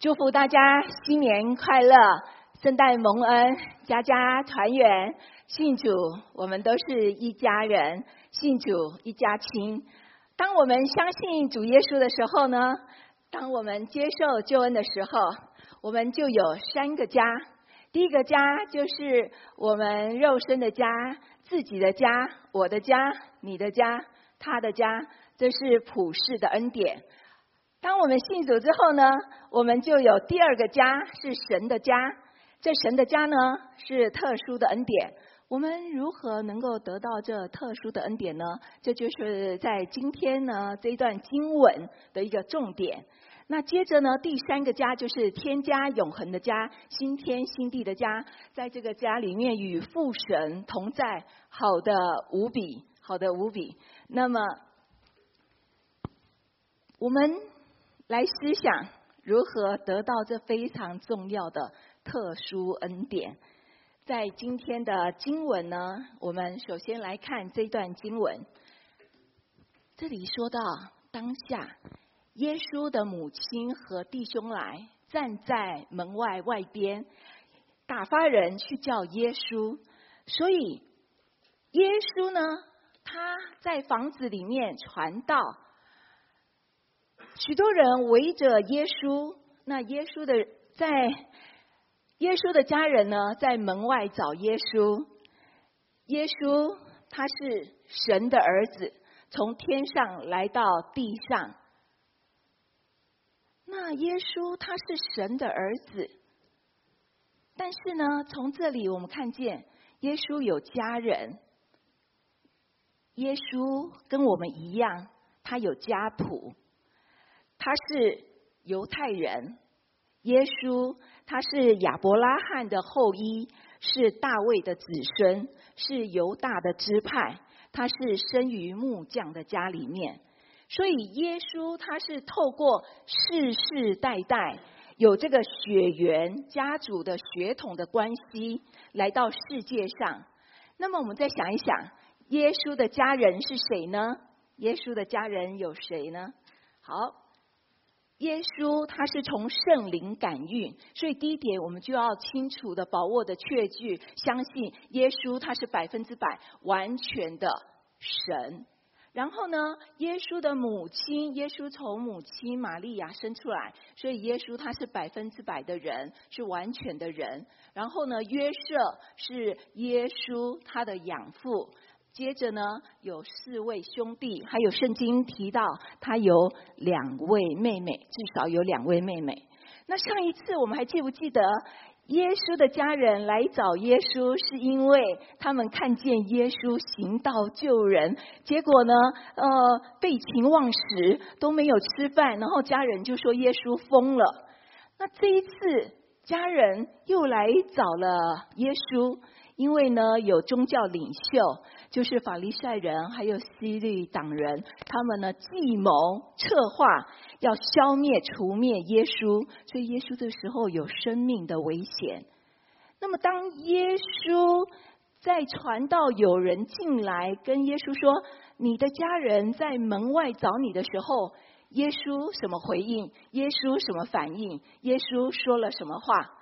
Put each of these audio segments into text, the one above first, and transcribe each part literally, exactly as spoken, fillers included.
祝福大家新年快乐，圣诞蒙恩，家家团圆。信主，我们都是一家人，信主一家亲。当我们相信主耶稣的时候呢，当我们接受救恩的时候，我们就有三个家。第一个家就是我们肉身的家，自己的家，我的家，你的家，他的家，这是普世的恩典。当我们信主之后呢，我们就有第二个家，是神的家。这神的家呢，是特殊的恩典。我们如何能够得到这特殊的恩典呢？这就是在今天呢这一段经文的一个重点。那接着呢，第三个家就是天家，永恒的家，新天新地的家。在这个家里面与父神同在，好的无比，好的无比。那么我们来思想如何得到这非常重要的特殊恩典。在今天的经文呢，我们首先来看这段经文。这里说到，当下耶稣的母亲和弟兄来，站在门外外边，打发人去叫耶稣。所以耶稣呢，他在房子里面传道，许多人围着耶稣。那耶稣的在耶稣的家人呢，在门外找耶稣。耶稣他是神的儿子，从天上来到地上。那耶稣他是神的儿子，但是呢，从这里我们看见耶稣有家人。耶稣跟我们一样，他有家谱。他是犹太人，耶稣他是亚伯拉罕的后裔，是大卫的子孙，是犹大的支派，他是生于木匠的家里面。所以耶稣他是透过世世代代有这个血缘家族的血统的关系来到世界上。那么我们再想一想，耶稣的家人是谁呢？耶稣的家人有谁呢？好，耶稣他是从圣灵感孕，所以第一点我们就要清楚的把握的确据，相信耶稣他是百分之百完全的神。然后呢，耶稣的母亲，耶稣从母亲玛利亚生出来，所以耶稣他是百分之百的人，是完全的人。然后呢，约瑟是耶稣他的养父。接着呢，有四位兄弟，还有圣经提到他有两位妹妹，至少有两位妹妹。那上一次我们还记不记得耶稣的家人来找耶稣，是因为他们看见耶稣行道救人，结果呢呃，废寝忘食，都没有吃饭，然后家人就说耶稣疯了。那这一次家人又来找了耶稣，因为呢有宗教领袖，就是法利赛人还有希律党人，他们呢计谋策划要消灭除灭耶稣，所以耶稣这时候有生命的危险。那么当耶稣在传道有人进来跟耶稣说，你的家人在门外找你的时候，耶稣什么回应？耶稣什么反应？耶稣说了什么话？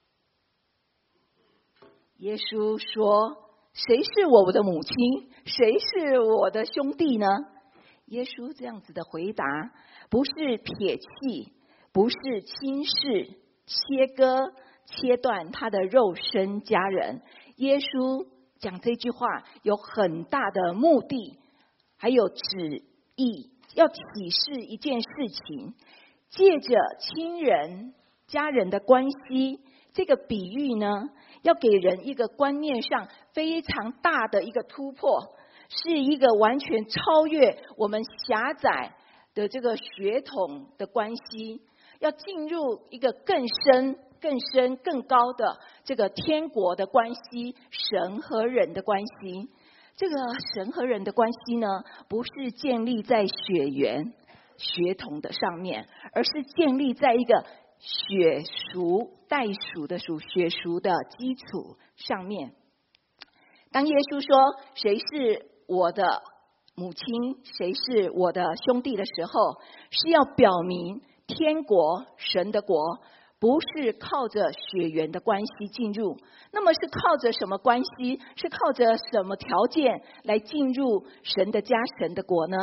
耶稣说，谁是我的母亲？谁是我的兄弟呢？耶稣这样子的回答，不是撇弃，不是轻视、切割、切断他的肉身家人。耶稣讲这句话有很大的目的，还有旨意，要启示一件事情，借着亲人、家人的关系，这个比喻呢，要给人一个观念上非常大的一个突破，是一个完全超越我们狭窄的这个血统的关系，要进入一个更深、更深、更高的这个天国的关系，神和人的关系。这个神和人的关系呢，不是建立在血缘、血统的上面，而是建立在一个血属、代属的属血属的基础上面。当耶稣说谁是我的母亲，谁是我的兄弟的时候，是要表明天国神的国不是靠着血缘的关系进入，那么是靠着什么关系？是靠着什么条件来进入神的家、神的国呢？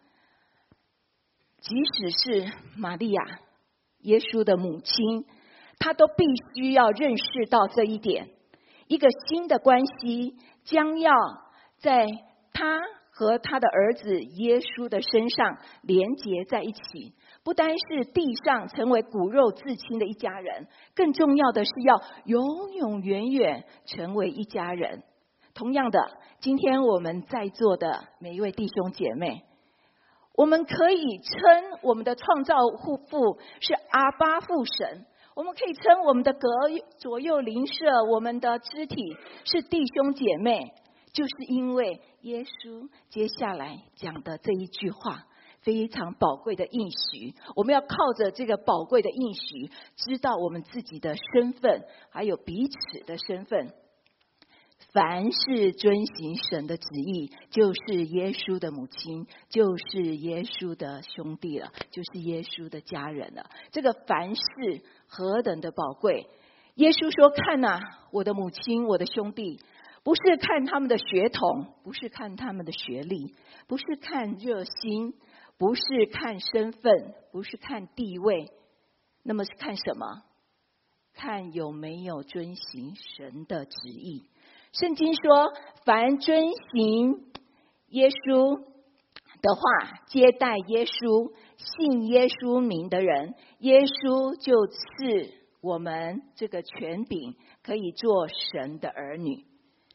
即使是玛利亚，耶稣的母亲，她都必须要认识到这一点。一个新的关系将要在她和她的儿子耶稣的身上连结在一起，不单是地上成为骨肉至亲的一家人，更重要的是要永永远远成为一家人。同样的，今天我们在座的每一位弟兄姐妹，我们可以称我们的创造父是阿爸父神，我们可以称我们的隔左右邻舍，我们的肢体是弟兄姐妹，就是因为耶稣接下来讲的这一句话，非常宝贵的应许，我们要靠着这个宝贵的应许，知道我们自己的身份，还有彼此的身份。凡是遵行神的旨意，就是耶稣的母亲，就是耶稣的兄弟了，就是耶稣的家人了。这个凡是何等的宝贵！耶稣说：“看哪、啊，我的母亲，我的兄弟，不是看他们的血统，不是看他们的学历，不是看热心，不是看身份，不是看地位，那么是看什么？看有没有遵行神的旨意。”圣经说，凡遵行耶稣的话，接待耶稣，信耶稣名的人，耶稣就赐我们这个权柄，可以做神的儿女。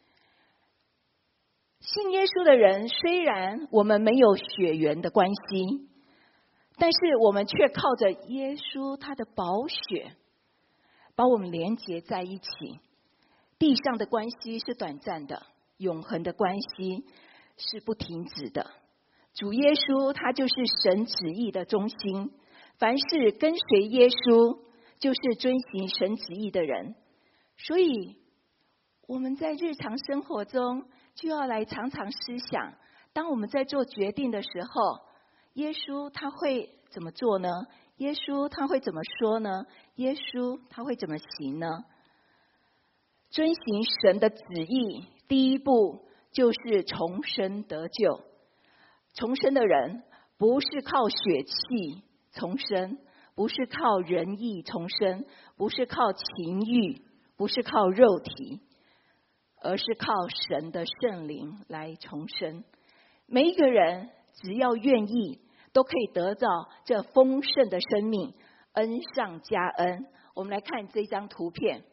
信耶稣的人，虽然我们没有血缘的关系，但是我们却靠着耶稣他的宝血，把我们连结在一起。地上的关系是短暂的，永恒的关系是不停止的。主耶稣他就是神旨意的中心，凡是跟随耶稣，就是遵行神旨意的人。所以我们在日常生活中就要来常常思想，当我们在做决定的时候，耶稣他会怎么做呢？耶稣他会怎么说呢？耶稣他会怎么行呢？遵行神的旨意，第一步就是重生得救。重生的人不是靠血气重生，不是靠仁义重生，不是靠情欲，不是靠肉体，而是靠神的圣灵来重生。每一个人只要愿意，都可以得到这丰盛的生命，恩上加恩。我们来看这张图片，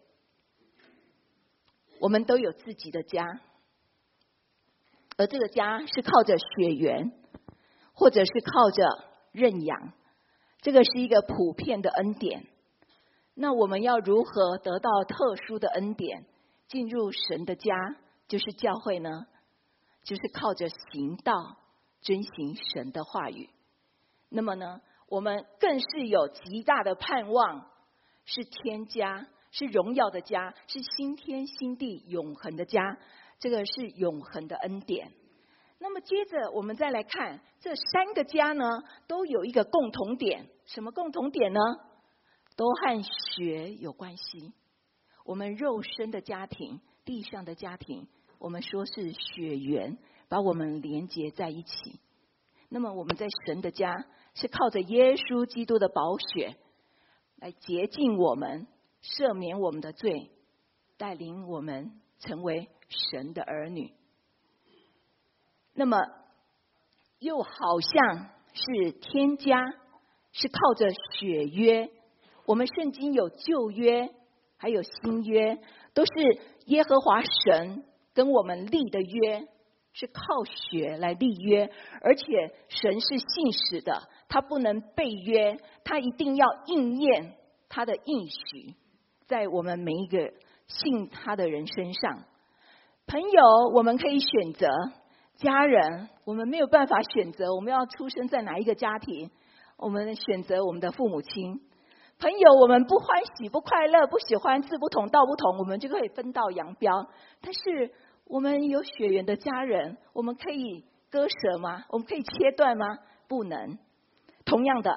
我们都有自己的家，而这个家是靠着血缘，或者是靠着认养，这个是一个普遍的恩典。那我们要如何得到特殊的恩典，进入神的家，就是教会呢？就是靠着行道，遵行神的话语。那么呢，我们更是有极大的盼望，是天家，是荣耀的家，是新天新地永恒的家，这个是永恒的恩典。那么接着我们再来看这三个家呢，都有一个共同点，什么共同点呢？都和血有关系。我们肉身的家庭，地上的家庭，我们说是血缘把我们连结在一起。那么我们在神的家是靠着耶稣基督的宝血来洁净我们，赦免我们的罪，带领我们成为神的儿女。那么又好像是天家，是靠着血约。我们圣经有旧约还有新约，都是耶和华神跟我们立的约，是靠血来立约。而且神是信实的，他不能背约，他一定要应验他的应许在我们每一个信他的人身上。朋友我们可以选择，家人我们没有办法选择我们要出生在哪一个家庭，我们选择我们的父母亲。朋友我们不欢喜不快乐不喜欢，志不同道不同，我们就可以分道扬镳。但是我们有血缘的家人，我们可以割舍吗？我们可以切断吗？不能。同样的，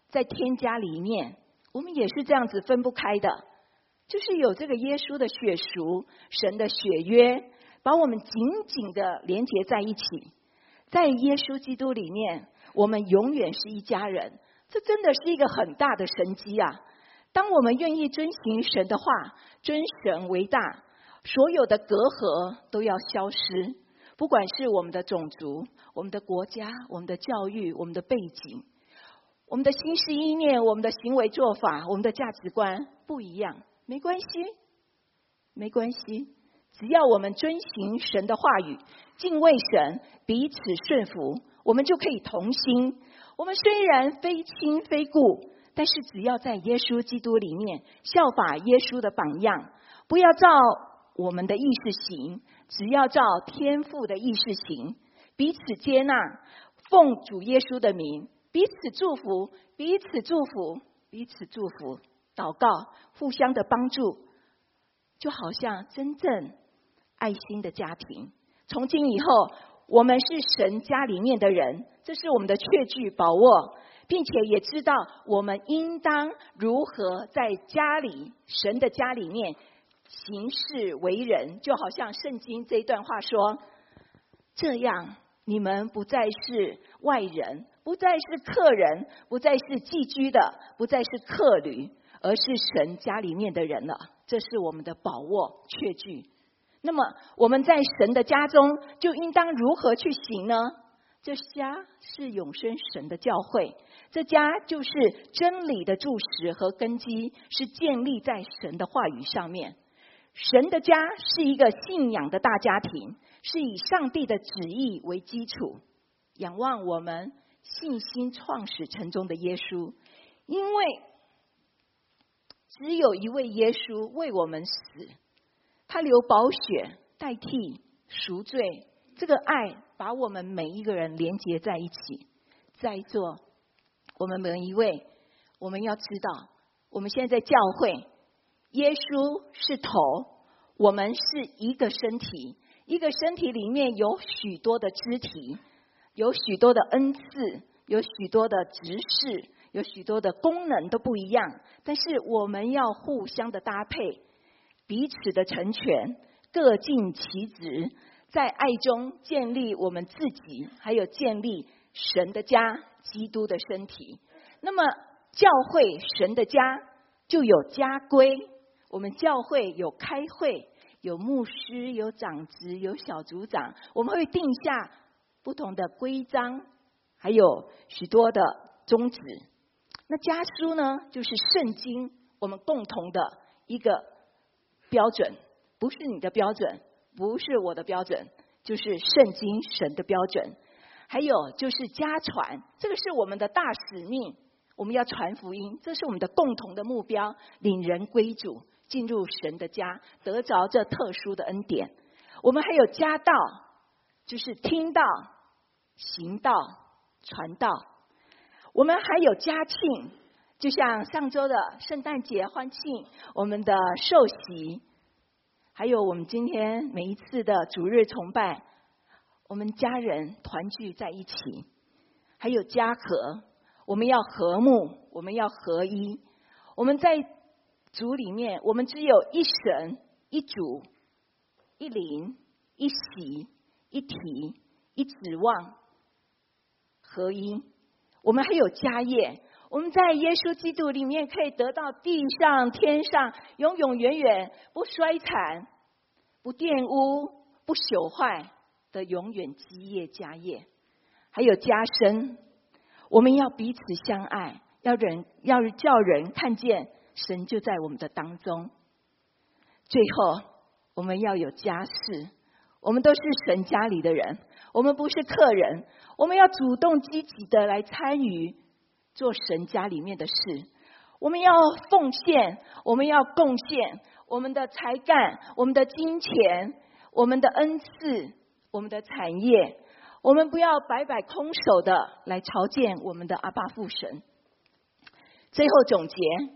在天家里面，我们也是这样子分不开的，就是有这个耶稣的血赎，神的血约，把我们紧紧的连结在一起。在耶稣基督里面，我们永远是一家人，这真的是一个很大的神迹啊！当我们愿意遵行神的话，尊神为大，所有的隔阂都要消失，不管是我们的种族、我们的国家、我们的教育、我们的背景，我们的心思意念、我们的行为做法、我们的价值观不一样，没关系，没关系，只要我们遵行神的话语，敬畏神，彼此顺服，我们就可以同心。我们虽然非亲非故，但是只要在耶稣基督里面效法耶稣的榜样，不要照我们的意识行，只要照天父的意识行，彼此接纳，奉主耶稣的名，彼此祝福，彼此祝福，彼此祝福，祷告，互相的帮助，就好像真正爱心的家庭。从今以后，我们是神家里面的人，这是我们的确据把握，并且也知道我们应当如何在家里，神的家里面行事为人。就好像圣经这一段话说，这样你们不再是外人，不再是客人，不再是寄居的，不再是客旅，而是神家里面的人了。这是我们的把握确据。那么我们在神的家中就应当如何去行呢？这家是永生神的教会，这家就是真理的柱石和根基，是建立在神的话语上面。神的家是一个信仰的大家庭，是以上帝的旨意为基础，仰望我们信心创始成终的耶稣，因为只有一位耶稣为我们死，他流宝血代替赎罪，这个爱把我们每一个人连结在一起。在座我们每一位，我们要知道，我们现在在教会，耶稣是头，我们是一个身体，一个身体里面有许多的肢体，有许多的恩赐，有许多的职事，有许多的功能都不一样，但是我们要互相的搭配，彼此的成全，各尽其职，在爱中建立我们自己，还有建立神的家，基督的身体。那么教会神的家就有家规，我们教会有开会，有牧师，有长职，有小组长，我们会定下不同的规章，还有许多的宗旨。那家书呢，就是圣经，我们共同的一个标准，不是你的标准，不是我的标准，就是圣经神的标准。还有就是家传，这个是我们的大使命，我们要传福音，这是我们的共同的目标，领人归主，进入神的家，得着这特殊的恩典。我们还有家道，就是听道、行道、传道。我们还有家庆，就像上周的圣诞节欢庆，我们的受洗，还有我们今天每一次的主日崇拜，我们家人团聚在一起。还有家和，我们要和睦，我们要合一。我们在主里面，我们只有一神、一主、一灵、一喜、一体、一指望，合一。我们还有家业，我们在耶稣基督里面可以得到地上天上永永远远不衰残、不玷污、不朽坏的永远基业家业。还有家身，我们要彼此相爱，要人要叫人看见神就在我们的当中。最后我们要有家事，我们都是神家里的人，我们不是客人，我们要主动积极的来参与做神家里面的事。我们要奉献，我们要贡献我们的才干，我们的金钱，我们的恩赐，我们的产业。我们不要白摆空手的来朝见我们的阿爸父神。最后总结，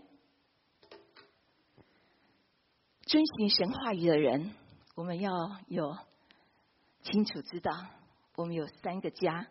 遵行神话语的人，我们要有清楚知道，我们有三个家，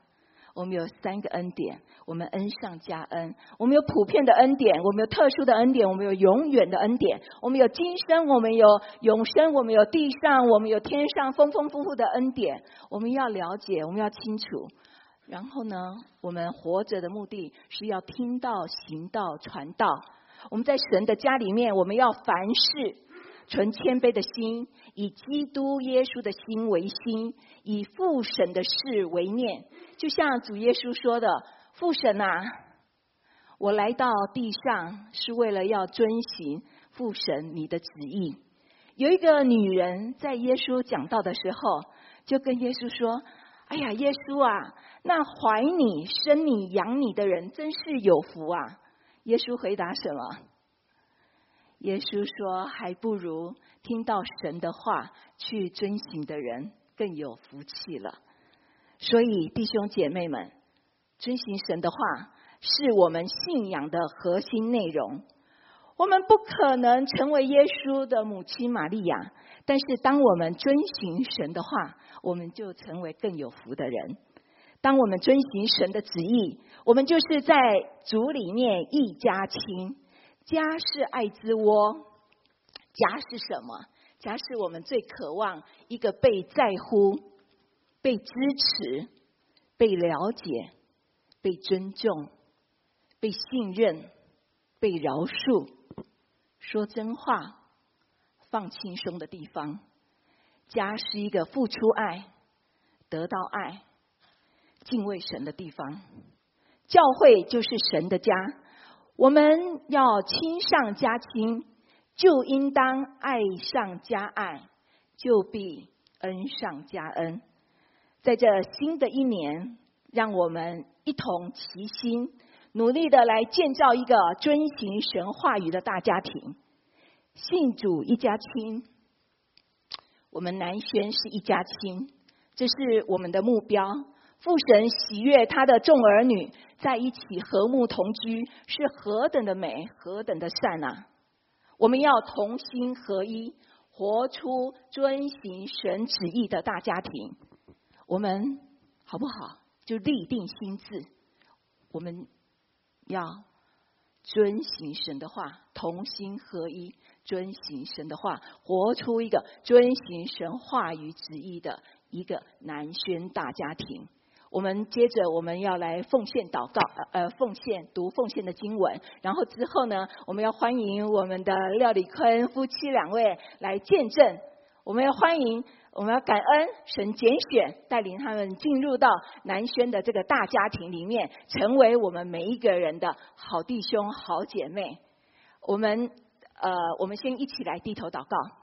我们有三个恩典，我们恩上加恩。我们有普遍的恩典，我们有特殊的恩典，我们有永远的恩典。我们有今生，我们有永生，我们有地上，我们有天上丰丰富富的恩典。我们要了解，我们要清楚。然后呢，我们活着的目的是要听道、行道、传道。我们在神的家里面，我们要凡事存谦卑的心，以基督耶稣的心为心，以父神的事为念。就像主耶稣说的，父神啊，我来到地上是为了要遵行父神你的旨意。有一个女人在耶稣讲道的时候，就跟耶稣说，哎呀，耶稣啊，那怀你、生你、养你的人真是有福啊。耶稣回答什么？耶稣说，还不如听到神的话去遵行的人更有福气了。所以弟兄姐妹们，遵行神的话是我们信仰的核心内容。我们不可能成为耶稣的母亲玛利亚，但是当我们遵行神的话，我们就成为更有福的人。当我们遵行神的旨意，我们就是在主里面一家亲。家是爱之窝，家是什么？家是我们最渴望一个被在乎、被支持、被了解、被尊重、被信任、被饶恕、说真话、放轻松的地方。家是一个付出爱、得到爱、敬畏神的地方。教会就是神的家，我们要亲上加亲，就应当爱上加爱，就必恩上加恩。在这新的一年，让我们一同齐心，努力的来建造一个遵行神话语的大家庭。信主一家亲，我们南宣是一家亲，这是我们的目标。父神喜悦他的众儿女在一起和睦同居，是何等的美，何等的善啊！我们要同心合一，活出遵行神旨意的大家庭。我们好不好？就立定心志，我们要遵行神的话，同心合一，遵行神的话，活出一个遵行神话语旨意的一个南宣大家庭。我们接着我们要来奉献祷告，呃，奉献读奉献的经文，然后之后呢，我们要欢迎我们的廖礼坤夫妻两位来见证。我们要欢迎，我们要感恩神拣选带领他们进入到南宣的这个大家庭里面，成为我们每一个人的好弟兄好姐妹。我们呃，我们先一起来低头祷告。